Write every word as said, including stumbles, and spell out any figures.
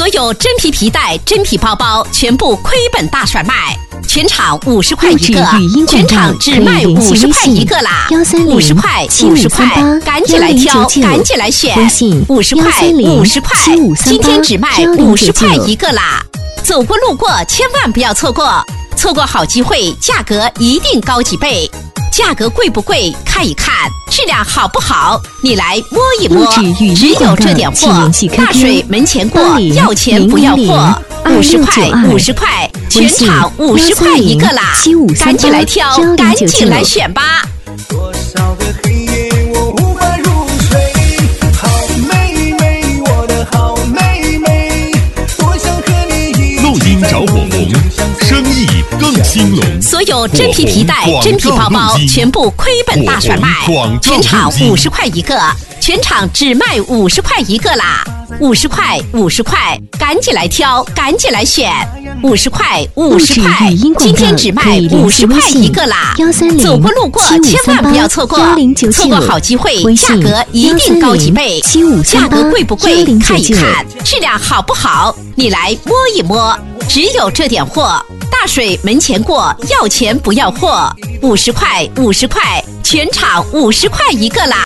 所有真皮皮带、真皮包包全部亏本大甩卖，全场五十块一个，全场只卖五十块一个啦！五十块，五十块，赶紧来挑，赶紧来选！五十块，五十块，今天只卖五十块一个啦！走过路过千万不要错过，错过好机会，价格一定高几倍。价格贵不贵看一看，质量好不好你来摸一摸，只有这点货，大水门前过，要钱不要货，五十块五十块，全场五十块一个啦，赶紧来挑，赶紧来选吧。多少个黑夜我无法入睡，好妹妹我的好妹妹，多想和你一起。录音着火红，生意更兴隆。所有真皮皮带、真皮包包全部亏本大甩卖，全场五十块一个，全场只卖五十块一个啦！五十块，五十块，赶紧来挑，赶紧来选！五十块，五十块，今天只卖五十块一个啦！走过路过千万不要错过，错过好机会，价格一定高几倍。价格贵不贵看一看，质量好不好你来摸一摸，只有这点货。大水门前过，要钱不要货，五十块五十块，全场五十块一个啦。